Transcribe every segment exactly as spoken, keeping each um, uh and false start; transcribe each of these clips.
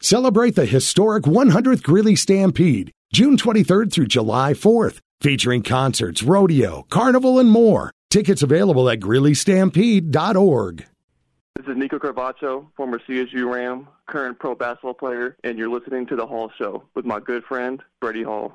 Celebrate the historic one hundredth Greeley Stampede, June twenty-third through July fourth, featuring concerts, rodeo, carnival, and more. Tickets available at greeley stampede dot org. This is Nico Carvacho, former C S U Ram, current pro basketball player, and you're listening to The Hall Show with my good friend, Brady Hall.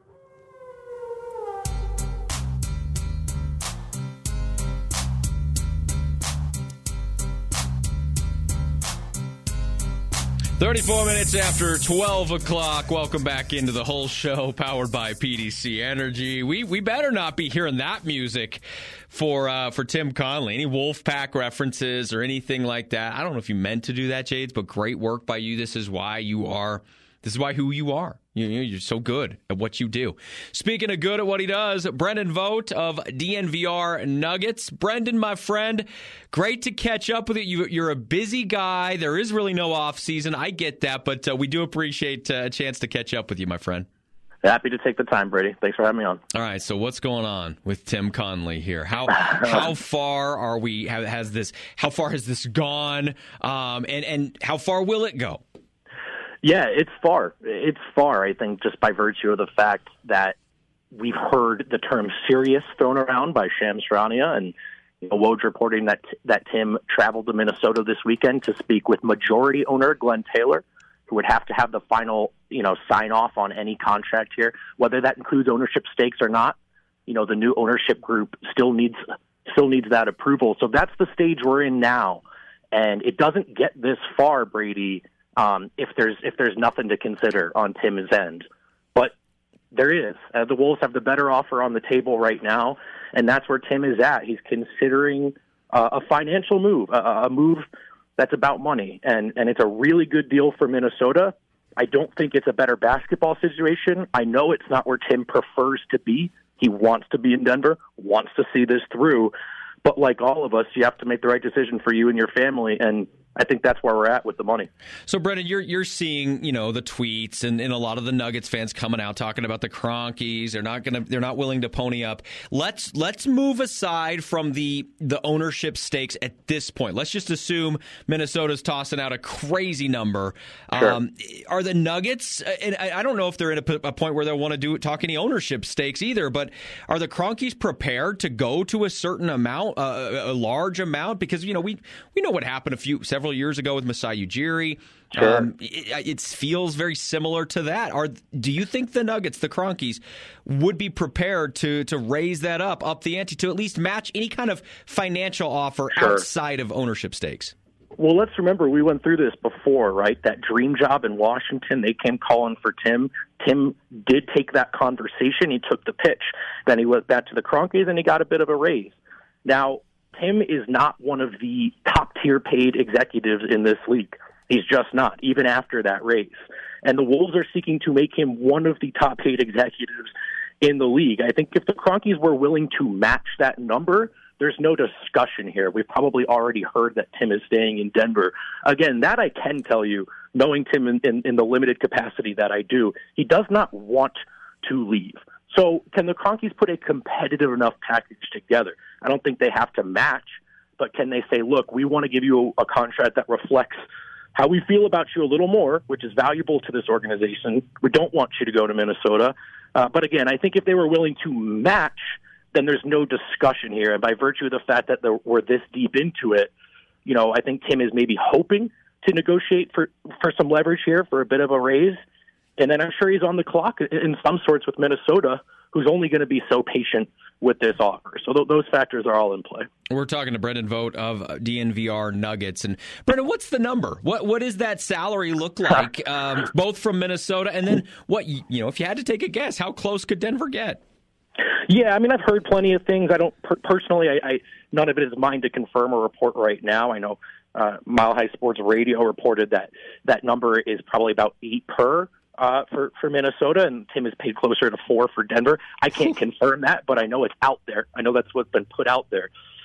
thirty-four minutes after twelve o'clock. Welcome back into the whole show, powered by P D C Energy. We we better not be hearing that music for uh, for Tim Connelly. Any Wolfpack references or anything like that. I don't know if you meant to do that, Jades, but great work by you. This is why you are. This is why who you are. You, you're so good at what you do. Speaking of good at what he does, Brendan Vogt of D N V R Nuggets. Brendan, my friend, great to catch up with you. You're a busy guy. There is really no off season. I get that, but uh, we do appreciate uh, a chance to catch up with you, my friend. Happy to take the time, Brady. Thanks for having me on. All right, so what's going on with Tim Connelly here? How how far are we? Has this? How far has this gone? Um, and and how far will it go? Yeah, it's far. It's far, I think, just by virtue of the fact that we've heard the term serious thrown around by Shams Charania, and you know, Woj reporting that that Tim traveled to Minnesota this weekend to speak with majority owner Glenn Taylor, who would have to have the final, you know, sign off on any contract here, whether that includes ownership stakes or not. You know, the new ownership group still needs still needs that approval. So that's the stage we're in now, and it doesn't get this far, Brady, Um, if there's if there's nothing to consider on Tim's end. But there is. Uh, the Wolves have the better offer on the table right now, and that's where Tim is at. He's considering uh, a financial move, a, a move that's about money, and, and it's a really good deal for Minnesota. I don't think it's a better basketball situation. I know it's not where Tim prefers to be. He wants to be in Denver, wants to see this through. But like all of us, you have to make the right decision for you and your family, and I think that's where we're at with the money. So, Brendan, you're you're seeing, you know, the tweets and, and a lot of the Nuggets fans coming out talking about the Cronkies. They're not gonna they're not willing to pony up. Let's let's move aside from the the ownership stakes at this point. Let's just assume Minnesota's tossing out a crazy number. Sure. Um, are the Nuggets? And I, I don't know if they're in a, a point where they'll want to do talk any ownership stakes either. But are the Cronkies prepared to go to a certain amount, uh, a large amount? Because you know we we know what happened a few several. Several years ago with Masai Ujiri. Sure. Um, it, it feels very similar to that. Are do you think the Nuggets, the Cronkies, would be prepared to to raise that up, up the ante, to at least match any kind of financial offer sure. outside of ownership stakes? Well, let's remember we went through this before, right? That dream job in Washington, they came calling for Tim. Tim did take that conversation. He took the pitch. Then he went back to the Cronkies and he got a bit of a raise. Now, Tim is not one of the top-tier paid executives in this league. He's just not, even after that raise. And the Wolves are seeking to make him one of the top-paid executives in the league. I think if the Cronkies were willing to match that number, there's no discussion here. We've probably already heard that Tim is staying in Denver. Again, that I can tell you, knowing Tim in, in, in the limited capacity that I do, he does not want to leave. So can the Cronkies put a competitive enough package together? I don't think they have to match, but can they say, look, we want to give you a, a contract that reflects how we feel about you a little more, which is valuable to this organization. We don't want you to go to Minnesota. Uh, but again, I think if they were willing to match, then there's no discussion here. And by virtue of the fact that we're this deep into it, you know, I think Tim is maybe hoping to negotiate for, for some leverage here for a bit of a raise. And then I'm sure he's on the clock in some sorts with Minnesota, who's only going to be so patient with this offer. So th- those factors are all in play. We're talking to Brendan Vogt of D N V R Nuggets. And Brendan, what's the number? What What does that salary look like, um, both from Minnesota? And then what, you know, if you had to take a guess, how close could Denver get? Yeah, I mean, I've heard plenty of things. I don't per- personally, I, I none of it is mine to confirm or report right now. I know uh, Mile High Sports Radio reported that that number is probably about eight per. Uh, for, for Minnesota, and Tim is paid closer to four for Denver. I can't confirm that, but I know it's out there. I know that's what's been put out there.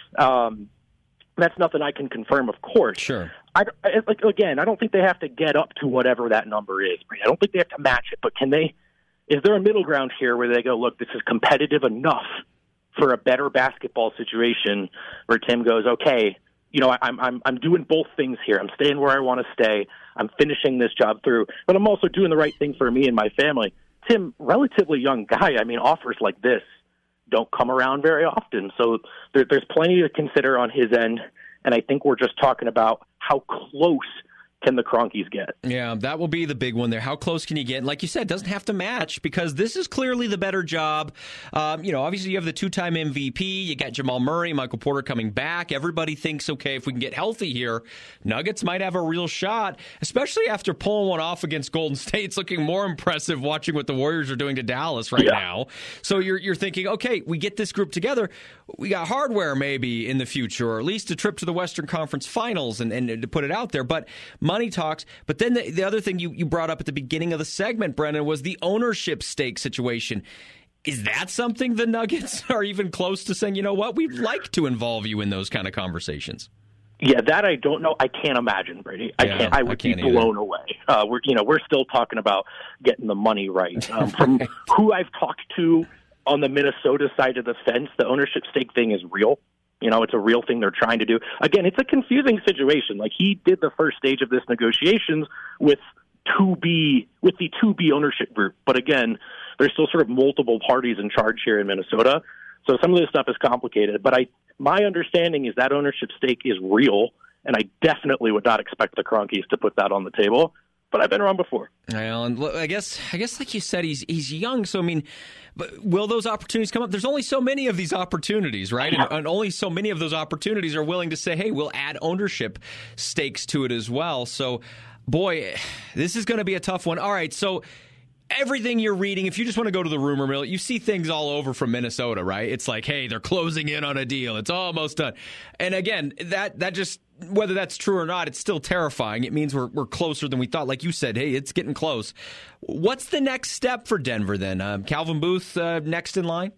Um, that's nothing I can confirm, of course. Sure. I, I, like, again, I don't think they have to get up to whatever that number is. I don't think they have to match it, but can they? Is there a middle ground here where they go, look, this is competitive enough for a better basketball situation where Tim goes, okay, you know, I, I'm I'm I'm doing both things here. I'm staying where I want to stay. I'm finishing this job through, but I'm also doing the right thing for me and my family. Tim, relatively young guy. I mean, offers like this don't come around very often. So there, there's plenty to consider on his end. And I think we're just talking about how close can the Kroenkes get? Yeah, that will be the big one there. How close can you get? Like you said, it doesn't have to match because this is clearly the better job. Um, you know, obviously you have the two-time M V P. You got Jamal Murray, Michael Porter coming back. Everybody thinks, okay, if we can get healthy here, Nuggets might have a real shot, especially after pulling one off against Golden State. It's looking more impressive watching what the Warriors are doing to Dallas right yeah. now. So you're you're thinking, okay, we get this group together. We got hardware maybe in the future, or at least a trip to the Western Conference Finals and, and to put it out there. But money talks. But then the, the other thing you, you brought up at the beginning of the segment, Brennan, was the ownership stake situation. Is that something the Nuggets are even close to saying, you know what, we'd like to involve you in those kind of conversations? Yeah, that I don't know. I can't imagine, Brady. I yeah, can't. I would I can't be blown either. away. Uh, we're, you know, we're still talking about getting the money right. Um, from right. who I've talked to on the Minnesota side of the fence, the ownership stake thing is real. You know, it's a real thing they're trying to do. Again, it's a confusing situation. Like, he did the first stage of this negotiations with two B, with the two B ownership group. But again, there's still sort of multiple parties in charge here in Minnesota. So some of this stuff is complicated. But I, my understanding is that ownership stake is real, and I definitely would not expect the Kroenkes to put that on the table. But I've been wrong before. Well, and I guess, I guess, like you said, he's he's young. So I mean, will those opportunities come up? There's only so many of these opportunities, right? And, and only so many of those opportunities are willing to say, "Hey, we'll add ownership stakes to it as well." So, boy, this is going to be a tough one. All right, so. Everything you're reading, if you just want to go to the rumor mill, you see things all over from Minnesota, right? It's like, hey, they're closing in on a deal. It's almost done. And again, that that just, whether that's true or not, it's still terrifying. It means we're we're closer than we thought. Like you said, hey, it's getting close. What's the next step for Denver then? Um, Calvin Booth uh, next in line?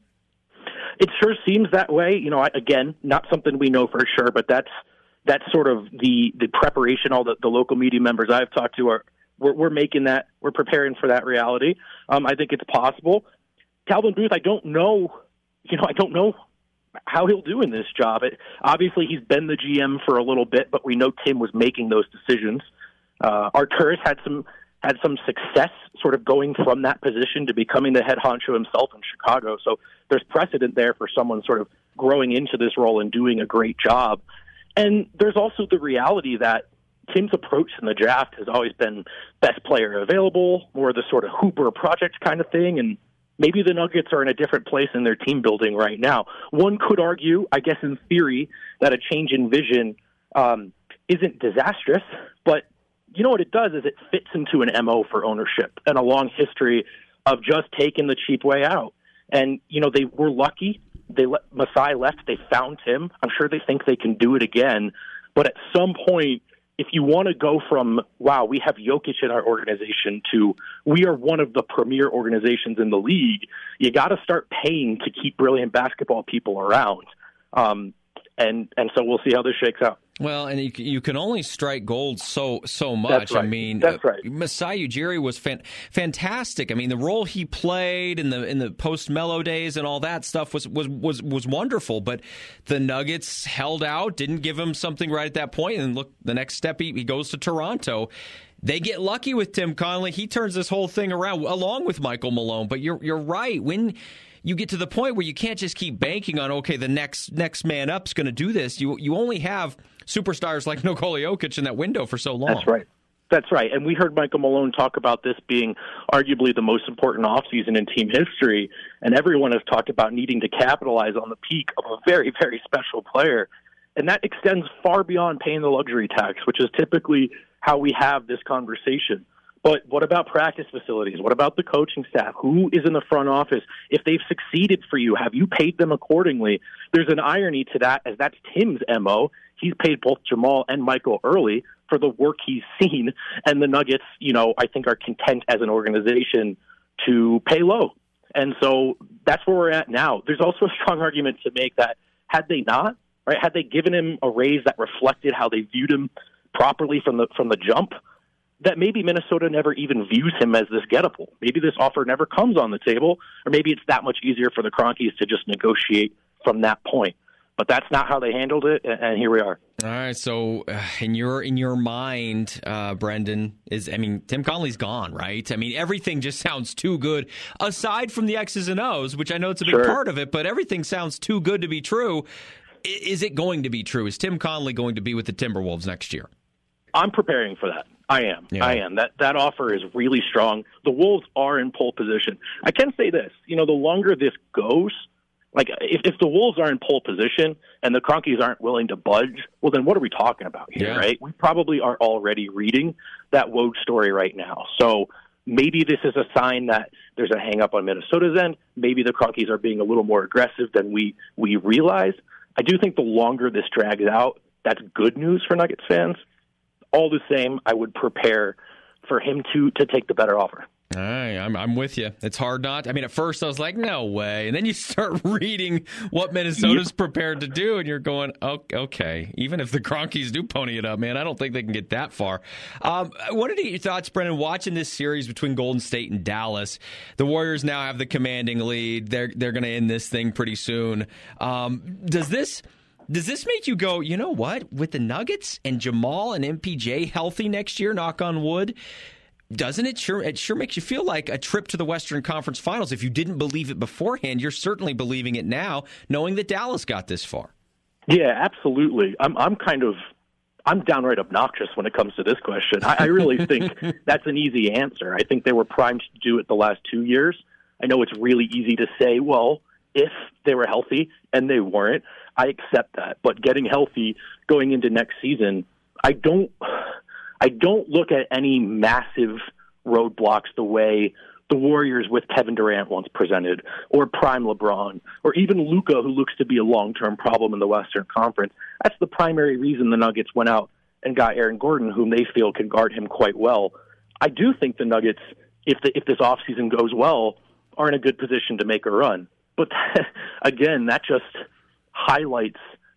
It sure seems that way. You know, I, again, not something we know for sure, but that's that's sort of the, the preparation. All the, the local media members I've talked to are, We're, we're making that, we're preparing for that reality. Um, I think it's possible. Calvin Booth, I don't know, you know, I don't know how he'll do in this job. It, obviously, he's been the G M for a little bit, but we know Tim was making those decisions. Uh, Arturas had some had some success sort of going from that position to becoming the head honcho himself in Chicago. So there's precedent there for someone sort of growing into this role and doing a great job. And there's also the reality that Tim's approach in the draft has always been best player available, more the sort of Hooper project kind of thing, and maybe the Nuggets are in a different place in their team building right now. One could argue, I guess in theory, that a change in vision um, isn't disastrous, but you know what it does is it fits into an M O for ownership and a long history of just taking the cheap way out. And, you know, they were lucky. They let Masai left. They found Tim. I'm sure they think they can do it again. But at some point, if you want to go from, wow, we have Jokic in our organization to we are one of the premier organizations in the league, you got to start paying to keep brilliant basketball people around. Um, and, and so we'll see how this shakes out. Well, and you, you can only strike gold so so much. That's right. I mean, That's right. uh, Masai Ujiri was fan- fantastic. I mean, the role he played in the in the post Melo days and all that stuff was, was was was wonderful. But the Nuggets held out, didn't give him something right at that point, and look, the next step he, he goes to Toronto. They get lucky with Tim Connelly. He turns this whole thing around along with Michael Malone. But you're you're right. When you get to the point where you can't just keep banking on, okay, the next next man up's going to do this. You you only have superstars like Nikola Jokic in that window for so long. That's right. That's right. And we heard Michael Malone talk about this being arguably the most important offseason in team history, and everyone has talked about needing to capitalize on the peak of a very, very special player. And that extends far beyond paying the luxury tax, which is typically how we have this conversation. But what about practice facilities? What about the coaching staff? Who is in the front office? If they've succeeded for you, have you paid them accordingly? There's an irony to that, as that's Tim's M O. He's paid both Jamal and Michael early for the work he's seen, and the Nuggets, you know, I think are content as an organization to pay low. And so that's where we're at now. There's also a strong argument to make that had they not, right, had they given him a raise that reflected how they viewed him properly from the from the jump, that maybe Minnesota never even views him as this gettable. Maybe this offer never comes on the table, or maybe it's that much easier for the Kroenkes to just negotiate from that point. But that's not how they handled it, and here we are. All right, so uh, in your in your mind, uh, Brendan, is I mean, Tim Connelly's gone, right? I mean, everything just sounds too good, aside from the X's and O's, which I know it's a big Sure. part of it, but everything sounds too good to be true. I- is it going to be true? Is Tim Connelly going to be with the Timberwolves next year? I'm preparing for that. I am. Yeah. I am. That that offer is really strong. The Wolves are in pole position. I can say this, you know, the longer this goes, like if, if the Wolves are in pole position and the Cronkies aren't willing to budge, well, then what are we talking about here, Yeah. right? We probably are already reading that Woj story right now. So maybe this is a sign that there's a hang-up on Minnesota's end. Maybe the Cronkies are being a little more aggressive than we, we realize. I do think the longer this drags out, that's good news for Nuggets fans. All the same, I would prepare for him to to take the better offer. All right, I'm, I'm with you. It's hard not. I mean, at first I was like, no way. And then you start reading what Minnesota's yep. prepared to do, and you're going, oh, okay. Even if the Cronkies do pony it up, man, I don't think they can get that far. Um, I wanted to get your thoughts, Brendan, watching this series between Golden State and Dallas. The Warriors now have the commanding lead. They're, they're going to end this thing pretty soon. Um, does this... Does this make you go, you know what, with the Nuggets and Jamal and M P J healthy next year, knock on wood, doesn't it sure it sure makes you feel like a trip to the Western Conference Finals? If you didn't believe it beforehand, you're certainly believing it now, knowing that Dallas got this far. Yeah, absolutely. I'm I'm kind of I'm downright obnoxious when it comes to this question. I, I really think that's an easy answer. I think they were primed to do it the last two years. I know it's really easy to say, well, if they were healthy, and they weren't, I accept that. But getting healthy going into next season, I don't I don't look at any massive roadblocks the way the Warriors with Kevin Durant once presented, or prime LeBron, or even Luka, who looks to be a long-term problem in the Western Conference. That's the primary reason the Nuggets went out and got Aaron Gordon, whom they feel can guard him quite well. I do think the Nuggets, if the, if this offseason goes well, are in a good position to make a run. But again, that just highlights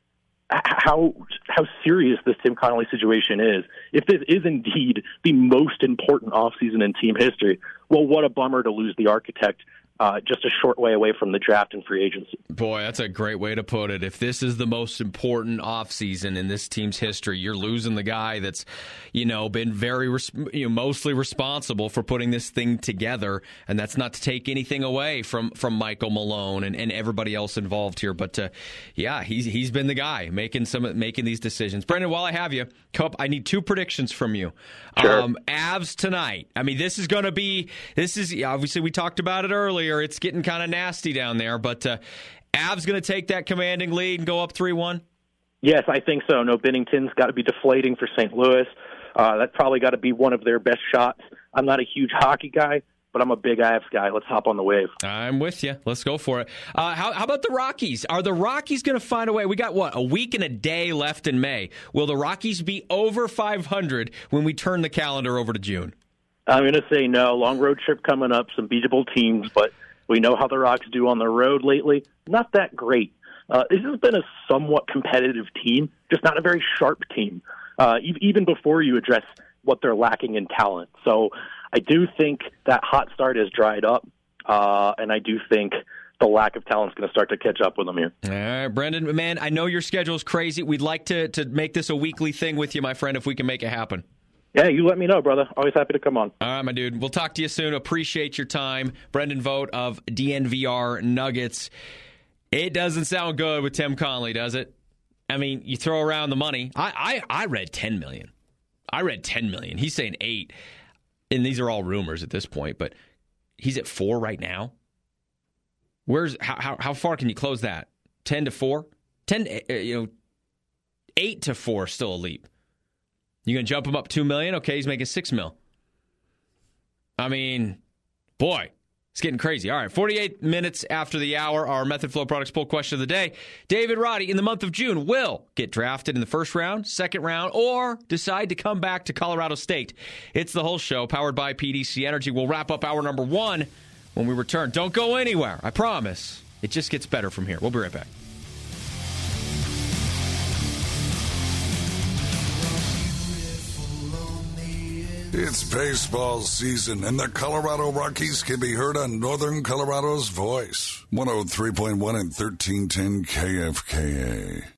how how serious this Tim Connelly situation is. If this is indeed the most important offseason in team history, well, what a bummer to lose the architect uh, just a short way away from the draft and free agency. Boy, that's a great way to put it. If this is the most important offseason in this team's history, you're losing the guy that's, you know, been very, res- you know, mostly responsible for putting this thing together. And that's not to take anything away from, from Michael Malone and, and everybody else involved here. But, uh, yeah, he's he's been the guy making some making these decisions. Brendan, while I have you, Cup, I need two predictions from you. Sure. Um, Avs tonight. I mean, this is going to be, this is, obviously we talked about it earlier. It's getting kind of nasty down there, but uh, Avs going to take that commanding lead and go up three one? Yes, I think so. No, Binnington's got to be deflating for Saint Louis. Uh, that's probably got to be one of their best shots. I'm not a huge hockey guy, but I'm a big Avs guy. Let's hop on the wave. I'm with you. Let's go for it. Uh, how, how about the Rockies? Are the Rockies going to find a way? We got, what, a week and a day left in May. Will the Rockies be over five hundred when we turn the calendar over to June? I'm going to say no. Long road trip coming up, some beatable teams, but we know how the Rocks do on the road lately. Not that great. Uh, this has been a somewhat competitive team, just not a very sharp team, uh, e- even before you address what they're lacking in talent. So I do think that hot start has dried up, uh, and I do think the lack of talent is going to start to catch up with them here. All right, Brendan, man, I know your schedule is crazy. We'd like to, to make this a weekly thing with you, my friend, if we can make it happen. Yeah, you let me know, brother. Always happy to come on. All right, my dude. We'll talk to you soon. Appreciate your time. Brendan Vogt of D N V R Nuggets. It doesn't sound good with Tim Connelly, does it? I mean, you throw around the money. I I, I read ten million dollars. I read ten million dollars. He's saying eight. And these are all rumors at this point, but he's at four right now. Where's how how, how far can you close that? ten to four? ten, you know, eight to four, still a leap. You going to jump him up two million dollars? Okay, he's making six mil. I mean, boy, it's getting crazy. All right, forty-eight minutes after the hour, our Method Flow Products poll question of the day. David Roddy, in the month of June, will get drafted in the first round, second round, or decide to come back to Colorado State. It's the whole show, powered by P D C Energy. We'll wrap up hour number one when we return. Don't go anywhere, I promise. It just gets better from here. We'll be right back. It's baseball season, and the Colorado Rockies can be heard on Northern Colorado's voice. one oh three point one and thirteen ten K F K A.